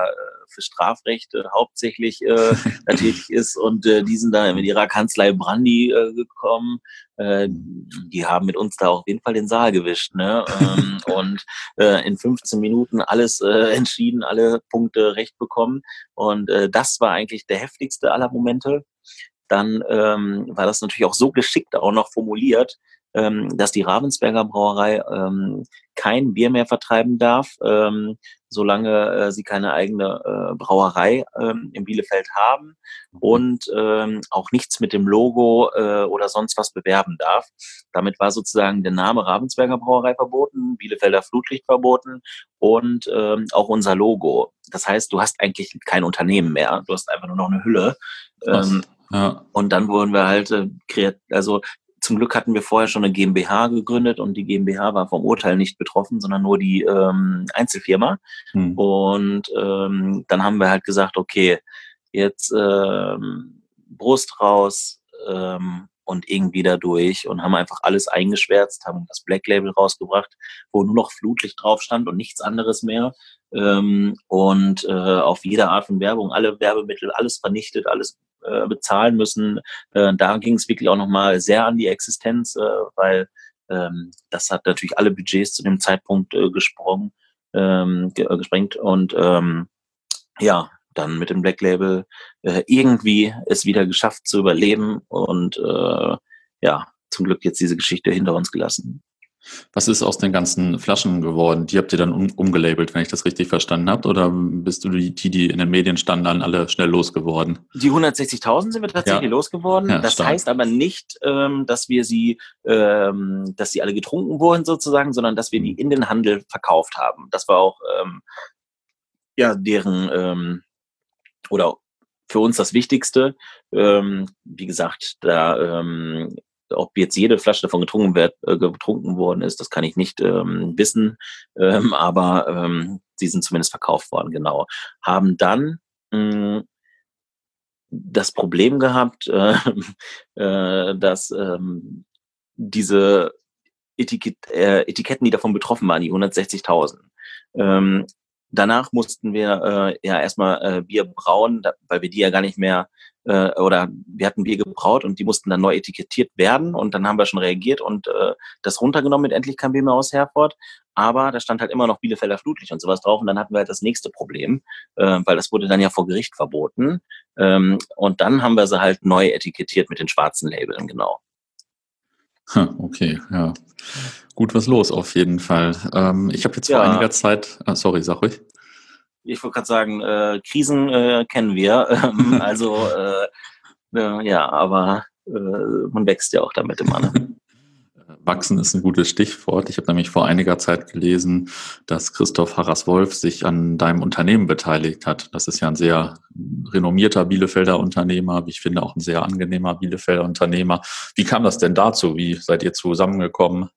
für Strafrecht äh, hauptsächlich äh, da tätig ist und äh, die sind da mit ihrer Kanzlei Brandi äh, gekommen. Äh, die haben mit uns da auf jeden Fall den Saal gewischt, ne? ähm, und äh, in fünfzehn Minuten alles äh, entschieden, alle Punkte recht bekommen. Und äh, das war eigentlich der heftigste aller Momente. Dann ähm, war das natürlich auch so geschickt auch noch formuliert, ähm, dass die Ravensberger Brauerei ähm, kein Bier mehr vertreiben darf, ähm, solange äh, sie keine eigene äh, Brauerei ähm, in Bielefeld haben und ähm, auch nichts mit dem Logo äh, oder sonst was bewerben darf. Damit war sozusagen der Name Ravensberger Brauerei verboten, Bielefelder Flutlicht verboten und ähm, auch unser Logo. Das heißt, du hast eigentlich kein Unternehmen mehr, du hast einfach nur noch eine Hülle. Ähm, Ja. Und dann wurden wir halt äh, kreat- also zum Glück hatten wir vorher schon eine GmbH gegründet und die GmbH war vom Urteil nicht betroffen, sondern nur die ähm, Einzelfirma. Hm. Und ähm, dann haben wir halt gesagt, okay, jetzt ähm, Brust raus ähm, und irgendwie da durch und haben einfach alles eingeschwärzt, haben das Black Label rausgebracht, wo nur noch Flutlicht drauf stand und nichts anderes mehr. Ähm, und äh, auf jede Art von Werbung, alle Werbemittel, alles vernichtet, alles äh, bezahlen müssen. Äh, da ging es wirklich auch nochmal sehr an die Existenz, äh, weil ähm, das hat natürlich alle Budgets zu dem Zeitpunkt äh, gesprungen, ähm, ge- äh, gesprengt und ähm, ja, dann mit dem Black Label äh, irgendwie es wieder geschafft zu überleben und äh, ja, zum Glück jetzt diese Geschichte hinter uns gelassen. Was ist aus den ganzen Flaschen geworden? Die habt ihr dann um, umgelabelt, wenn ich das richtig verstanden habe? Oder bist du die, die in den Medien standen, dann alle schnell losgeworden? Die hundertsechzigtausend sind wir tatsächlich Ja. losgeworden. Ja, das stark. heißt aber nicht, ähm, dass wir sie, ähm, dass sie alle getrunken wurden sozusagen, sondern dass wir die in den Handel verkauft haben. Das war auch ähm, ja deren ähm, oder für uns das Wichtigste. Ähm, wie gesagt, da ähm, ob jetzt jede Flasche davon getrunken wird, äh, getrunken worden ist, das kann ich nicht ähm, wissen, ähm, aber ähm, sie sind zumindest verkauft worden, genau. Haben dann mh, das Problem gehabt, äh, äh, dass ähm, diese Etikett, äh, Etiketten, die davon betroffen waren, die hundertsechzigtausend. Ähm, danach mussten wir äh, ja erstmal äh, Bier brauen, da, weil wir die ja gar nicht mehr, äh, oder wir hatten Bier gebraut und die mussten dann neu etikettiert werden und dann haben wir schon reagiert und äh, das runtergenommen mit endlich kein Bier mehr aus Herford. Aber da stand halt immer noch Bielefelder Flutlicht und sowas drauf und dann hatten wir halt das nächste Problem, äh, weil das wurde dann ja vor Gericht verboten. Ähm, und dann haben wir sie halt neu etikettiert mit den schwarzen Labeln, genau. Okay, ja. Gut was los auf jeden Fall. Ähm, ich habe jetzt vor Ja. einiger Zeit, ah, sorry, sag ruhig. Ich wollte gerade sagen, äh, Krisen äh, kennen wir. Ähm, also äh, äh, ja, aber äh, man wächst ja auch damit immer. Ne? Wachsen ist ein gutes Stichwort. Ich habe nämlich vor einiger Zeit gelesen, dass Christoph Harras-Wolf sich an deinem Unternehmen beteiligt hat. Das ist ja ein sehr renommierter Bielefelder Unternehmer, wie ich finde auch ein sehr angenehmer Bielefelder Unternehmer. Wie kam das denn dazu? Wie seid ihr zusammengekommen?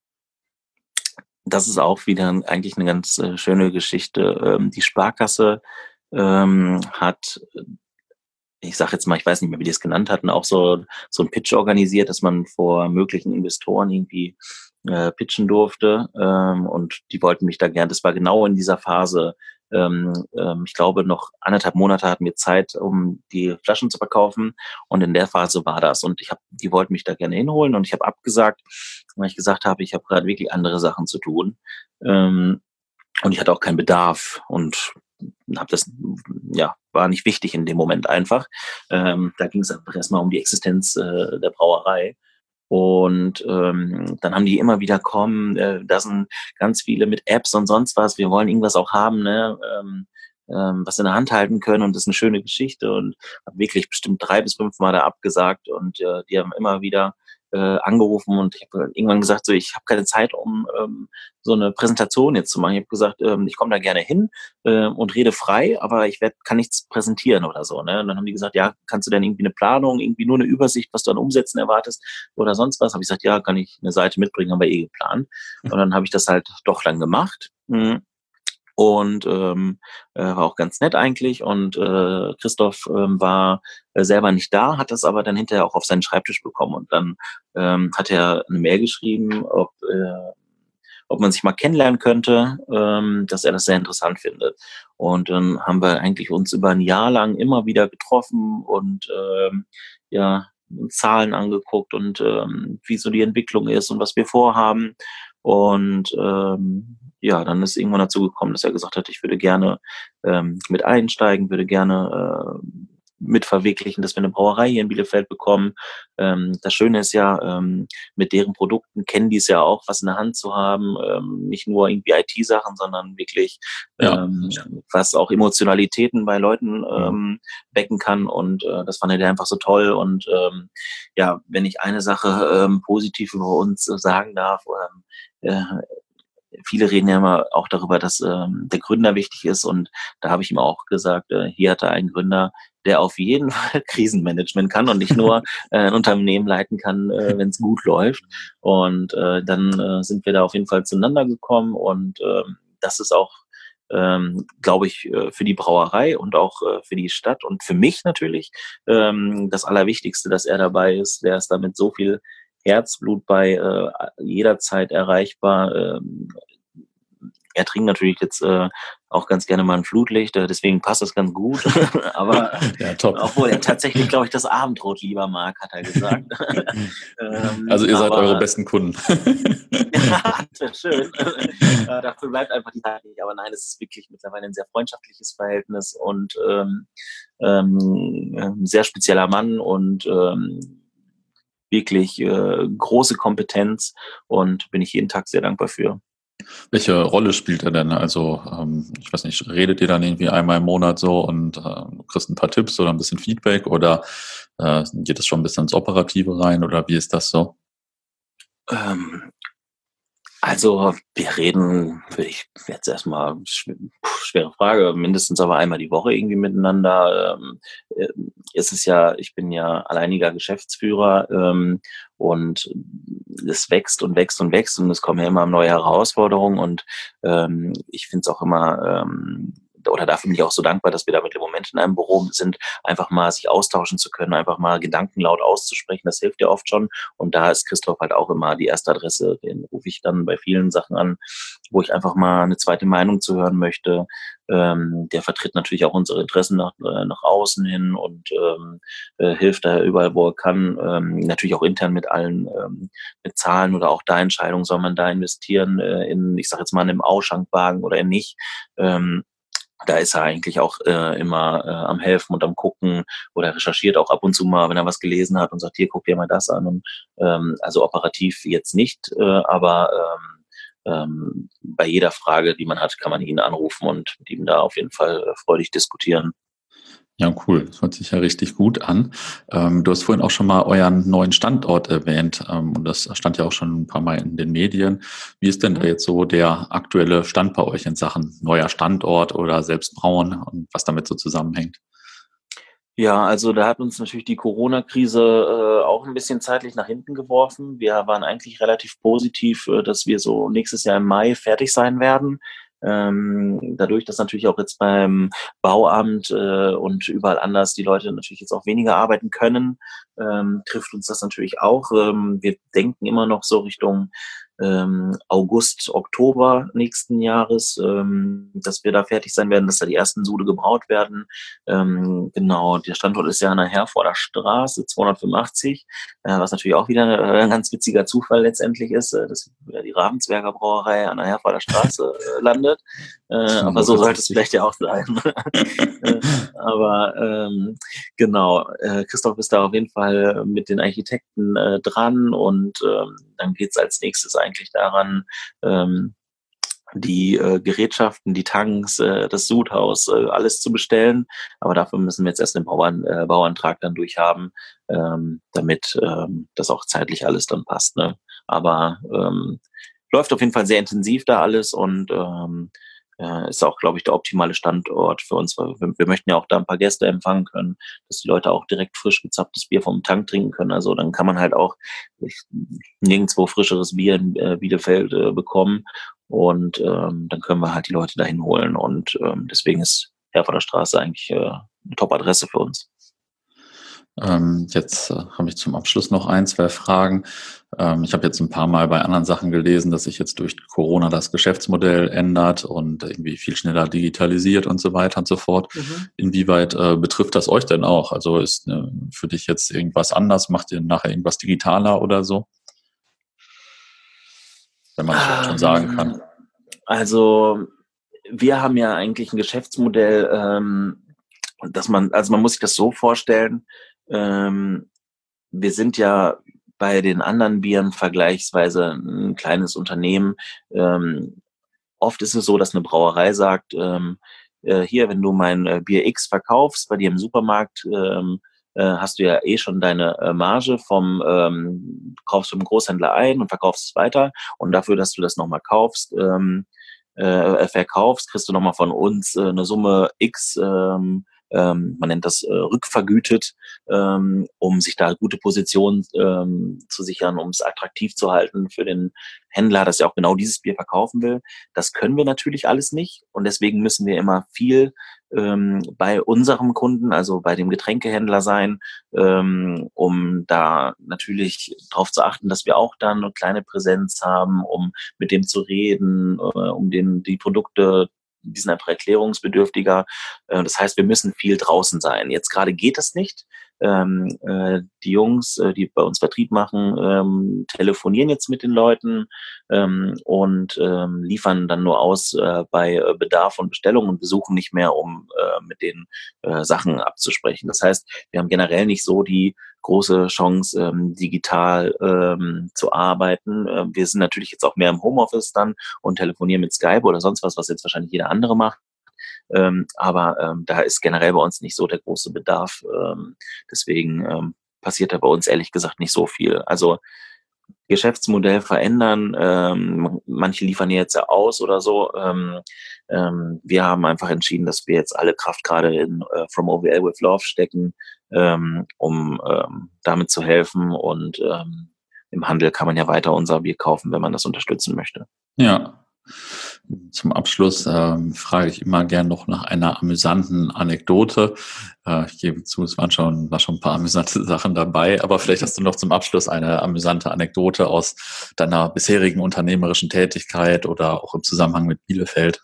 Das ist auch wieder eigentlich eine ganz äh, schöne Geschichte. Ähm, die Sparkasse ähm, hat, ich sage jetzt mal, ich weiß nicht mehr, wie die es genannt hatten, auch so so ein Pitch organisiert, dass man vor möglichen Investoren irgendwie äh, pitchen durfte. Ähm, und die wollten mich da gern. Das war genau in dieser Phase. Ähm, ähm, ich glaube, noch anderthalb Monate hatten wir Zeit, um die Flaschen zu verkaufen. Und in der Phase war das. Und ich habe, die wollten mich da gerne hinholen. Und ich habe abgesagt, weil ich gesagt habe, ich habe gerade wirklich andere Sachen zu tun. Ähm, und ich hatte auch keinen Bedarf und habe das, ja, war nicht wichtig in dem Moment einfach. Ähm, da ging es einfach erstmal um die Existenz äh, der Brauerei. Und ähm, dann haben die immer wieder kommen, äh, da sind ganz viele mit Apps und sonst was, wir wollen irgendwas auch haben, ne, ähm, ähm, was in der Hand halten können und das ist eine schöne Geschichte und habe wirklich bestimmt drei bis fünf Mal da abgesagt und äh, die haben immer wieder äh, angerufen und ich habe irgendwann gesagt, so ich habe keine Zeit, um ähm, so eine Präsentation jetzt zu machen. Ich habe gesagt, ähm, ich komme da gerne hin äh, und rede frei, aber ich werd, kann nichts präsentieren oder so. Ne? Und dann haben die gesagt, ja, kannst du denn irgendwie eine Planung, irgendwie nur eine Übersicht, was du an Umsätzen erwartest oder sonst was? Habe ich gesagt, ja, kann ich eine Seite mitbringen, haben wir eh geplant. Und dann habe ich das halt doch dann gemacht. Und ähm, äh, war auch ganz nett eigentlich. Und äh, Christoph ähm, war äh, selber nicht da, hat das aber dann hinterher auch auf seinen Schreibtisch bekommen. Und dann ähm, hat er eine Mail geschrieben, ob, äh, ob man sich mal kennenlernen könnte, ähm, dass er das sehr interessant findet. Und dann haben wir eigentlich uns über ein Jahr lang immer wieder getroffen und ähm, ja, Zahlen angeguckt und ähm, wie so die Entwicklung ist und was wir vorhaben. Und ähm, ja, dann ist irgendwann dazu gekommen, dass er gesagt hat, ich würde gerne ähm, mit einsteigen, würde gerne äh, mit verwirklichen, dass wir eine Brauerei hier in Bielefeld bekommen. Ähm, das Schöne ist ja, ähm, mit deren Produkten kennen die es ja auch, was in der Hand zu haben. Ähm, nicht nur irgendwie I T-Sachen, sondern wirklich, Ja. ähm, was auch Emotionalitäten bei Leuten Mhm. ähm, wecken kann. Und äh, das fand er einfach so toll. Und ähm, ja, wenn ich eine Sache ähm, positiv über uns äh, sagen darf, ähm, äh, viele reden ja immer auch darüber, dass ähm, der Gründer wichtig ist. Und da habe ich ihm auch gesagt, äh, hier hat er einen Gründer, der auf jeden Fall Krisenmanagement kann und nicht nur äh, ein Unternehmen leiten kann, äh, wenn es gut läuft. Und äh, dann äh, sind wir da auf jeden Fall zueinander gekommen. Und ähm, das ist auch, ähm, glaube ich, äh, für die Brauerei und auch äh, für die Stadt und für mich natürlich ähm, das Allerwichtigste, dass er dabei ist. Der ist damit so viel Herzblut bei, äh, jederzeit erreichbar. Ähm, er trinkt natürlich jetzt äh, auch ganz gerne mal ein Flutlicht, äh, deswegen passt das ganz gut. Aber Ja, top. obwohl er tatsächlich, glaube ich, das Abendrot lieber mag, hat er gesagt. ähm, Also ihr seid aber, eure besten Kunden. ja, das wäre schön. äh, dafür bleibt einfach die Zeit nicht. Aber nein, es ist wirklich mittlerweile ein sehr freundschaftliches Verhältnis und ähm, ähm, ein sehr spezieller Mann und ähm, wirklich äh, große Kompetenz und bin ich jeden Tag sehr dankbar für. Welche Rolle spielt er denn? Also, ähm, ich weiß nicht, redet ihr dann irgendwie einmal im Monat so und äh, kriegst ein paar Tipps oder ein bisschen Feedback oder äh, geht es schon ein bisschen ins Operative rein oder wie ist das so? Ähm, Also, wir reden, würde ich jetzt erstmal schw schwere Frage, mindestens aber einmal die Woche irgendwie miteinander. Ähm, ähm, es ist ja ich bin ja alleiniger Geschäftsführer, ähm, und es wächst und wächst und wächst und es kommen ja immer neue Herausforderungen und, ähm, ich finde es auch immer, ähm oder dafür bin ich auch so dankbar, dass wir da mit im Moment in einem Büro sind, einfach mal sich austauschen zu können, einfach mal Gedanken laut auszusprechen. Das hilft ja oft schon. Und da ist Christoph halt auch immer die erste Adresse. Den rufe ich dann bei vielen Sachen an, wo ich einfach mal eine zweite Meinung zu hören möchte. Ähm, der vertritt natürlich auch unsere Interessen nach, äh, nach außen hin und ähm, äh, hilft da überall, wo er kann. Ähm, natürlich auch intern mit allen ähm, mit Zahlen oder auch da Entscheidungen, soll man da investieren äh, in, ich sage jetzt mal, in einem Ausschankwagen oder in nicht. Ähm, da ist er eigentlich auch äh, immer äh, am Helfen und am Gucken oder recherchiert auch ab und zu mal, wenn er was gelesen hat und sagt, hier, guck dir mal das an. Und, ähm, also operativ jetzt nicht, äh, aber ähm, ähm, bei jeder Frage, die man hat, kann man ihn anrufen und mit ihm da auf jeden Fall äh, freudig diskutieren. Ja, cool. Das hört sich ja richtig gut an. Ähm, du hast vorhin auch schon mal euren neuen Standort erwähnt, ähm, und das stand ja auch schon ein paar Mal in den Medien. Wie ist denn da jetzt so der aktuelle Stand bei euch in Sachen neuer Standort oder Selbstbrauen und was damit so zusammenhängt? Ja, also da hat uns natürlich die Corona-Krise äh, auch ein bisschen zeitlich nach hinten geworfen. Wir waren eigentlich relativ positiv, äh, dass wir so nächstes Jahr im Mai fertig sein werden. Ähm, dadurch, dass natürlich auch jetzt beim Bauamt äh, und überall anders die Leute natürlich jetzt auch weniger arbeiten können, ähm, trifft uns das natürlich auch. Ähm, wir denken immer noch so Richtung ähm, August, Oktober nächsten Jahres, ähm, dass wir da fertig sein werden, dass da die ersten Sude gebraut werden. Ähm, genau, der Standort ist ja an der Herforder Straße zweihundertfünfundachtzig, äh, was natürlich auch wieder äh, ein ganz witziger Zufall letztendlich ist, äh, dass äh, die Ravensberger Brauerei an der Herforder Straße äh, landet. Äh, aber so sollte es vielleicht ja auch sein. äh, aber ähm, genau, äh, Christoph ist da auf jeden Fall mit den Architekten äh, dran und ähm, dann geht's als nächstes eigentlich daran, ähm, die äh, Gerätschaften, die Tanks, äh, das Sudhaus, äh, alles zu bestellen. Aber dafür müssen wir jetzt erst den Bauern, äh, Bauantrag dann durchhaben, ähm, damit ähm, das auch zeitlich alles dann passt. Ne? Aber ähm, läuft auf jeden Fall sehr intensiv da alles und ähm, äh, ist auch, glaube ich, der optimale Standort für uns, weil wir, wir möchten ja auch da ein paar Gäste empfangen können, dass die Leute auch direkt frisch gezapftes Bier vom Tank trinken können. Also dann kann man halt auch ich, nirgendwo frischeres Bier in äh, Bielefeld äh, bekommen. Und ähm, dann können wir halt die Leute dahin holen. Und ähm, deswegen ist Herforder Straße eigentlich äh, eine Top-Adresse für uns. Ähm, jetzt äh, habe ich zum Abschluss noch ein, zwei Fragen. Ähm, ich habe jetzt ein paar Mal bei anderen Sachen gelesen, dass sich jetzt durch Corona das Geschäftsmodell ändert und irgendwie viel schneller digitalisiert und so weiter und so fort. Mhm. Inwieweit äh, betrifft das euch denn auch? Also ist äh, für dich jetzt irgendwas anders? Macht ihr nachher irgendwas digitaler oder so? Wenn man das überhaupt schon sagen kann. Ähm, also wir haben ja eigentlich ein Geschäftsmodell, ähm, dass man, also man muss sich das so vorstellen, ähm, wir sind ja bei den anderen Bieren vergleichsweise ein kleines Unternehmen. Ähm, oft ist es so, dass eine Brauerei sagt, ähm, äh, hier, wenn du mein äh, Bier X verkaufst bei dir im Supermarkt, ähm, äh, hast du ja eh schon deine äh, Marge vom, ähm, kaufst vom Großhändler ein und verkaufst es weiter. Und dafür, dass du das nochmal kaufst, ähm, äh, verkaufst, kriegst du nochmal von uns äh, eine Summe X, ähm, ähm, man nennt das äh, rückvergütet, ähm, um sich da gute Positionen ähm, zu sichern, um es attraktiv zu halten für den Händler, dass er auch genau dieses Bier verkaufen will. Das können wir natürlich alles nicht und deswegen müssen wir immer viel ähm, bei unserem Kunden, also bei dem Getränkehändler sein, ähm, um da natürlich darauf zu achten, dass wir auch dann eine kleine Präsenz haben, um mit dem zu reden, äh, um den die Produkte, die sind einfach erklärungsbedürftiger. Äh, das heißt, wir müssen viel draußen sein. Jetzt gerade geht das nicht. Ähm, äh, die Jungs, äh, die bei uns Vertrieb machen, ähm, telefonieren jetzt mit den Leuten ähm, und ähm, liefern dann nur aus äh, bei äh, Bedarf und Bestellung und besuchen nicht mehr, um äh, mit den äh, Sachen abzusprechen. Das heißt, wir haben generell nicht so die große Chance, ähm, digital ähm, zu arbeiten. Äh, wir sind natürlich jetzt auch mehr im Homeoffice dann und telefonieren mit Skype oder sonst was, was jetzt wahrscheinlich jeder andere macht. Ähm, aber ähm, da ist generell bei uns nicht so der große Bedarf. Ähm, deswegen ähm, passiert da bei uns ehrlich gesagt nicht so viel. Also Geschäftsmodell verändern, ähm, manche liefern jetzt ja aus oder so. Ähm, ähm, wir haben einfach entschieden, dass wir jetzt alle Kraft gerade in äh, From O W L with Love stecken, ähm, um ähm, damit zu helfen. Und ähm, im Handel kann man ja weiter unser Bier kaufen, wenn man das unterstützen möchte. Ja. Zum Abschluss ähm, frage ich immer gern noch nach einer amüsanten Anekdote. Äh, ich gebe zu, es waren schon, war schon ein paar amüsante Sachen dabei, aber vielleicht hast du noch zum Abschluss eine amüsante Anekdote aus deiner bisherigen unternehmerischen Tätigkeit oder auch im Zusammenhang mit Bielefeld.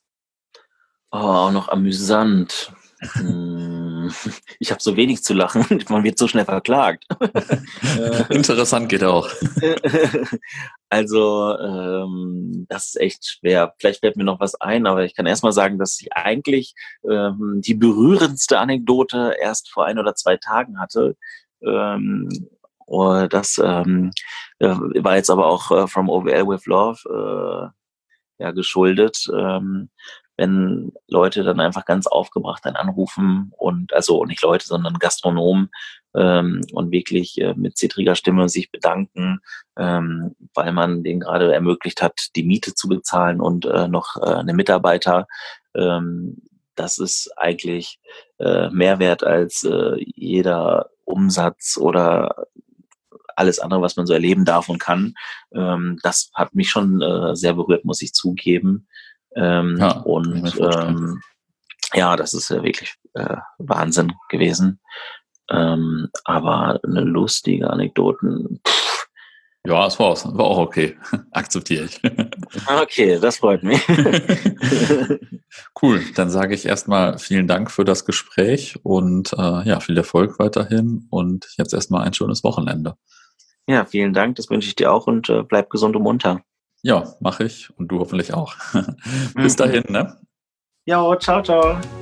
Oh, auch noch amüsant. Ich habe so wenig zu lachen, man wird so schnell verklagt. Interessant geht auch. Also, ähm, das ist echt schwer. Vielleicht fällt mir noch was ein, aber ich kann erstmal sagen, dass ich eigentlich ähm, die berührendste Anekdote erst vor ein oder zwei Tagen hatte. Ähm, oh, das ähm, war jetzt aber auch äh, From O W L with Love äh, ja, geschuldet. Ähm, wenn Leute dann einfach ganz aufgebracht dann anrufen und also nicht Leute, sondern Gastronomen ähm, und wirklich äh, mit zittriger Stimme sich bedanken, ähm, weil man denen gerade ermöglicht hat, die Miete zu bezahlen und äh, noch äh, eine Mitarbeiter. Ähm, das ist eigentlich äh, mehr wert als äh, jeder Umsatz oder alles andere, was man so erleben darf und kann. Ähm, das hat mich schon äh, sehr berührt, muss ich zugeben. Ähm, Ja, kann ich mir und vorstellen. ähm, ja, das ist ja wirklich äh, Wahnsinn gewesen. Ähm, aber eine lustige Anekdoten. Pff. Ja, es war, auch, war auch okay. Akzeptiere ich. Okay, das freut mich. Cool, dann sage ich erstmal vielen Dank für das Gespräch und äh, ja, viel Erfolg weiterhin und jetzt erstmal ein schönes Wochenende. Ja, vielen Dank, das wünsche ich dir auch und äh, bleib gesund und munter. Ja, mache ich und du hoffentlich auch. Bis dahin, ne? Ja, ciao, ciao.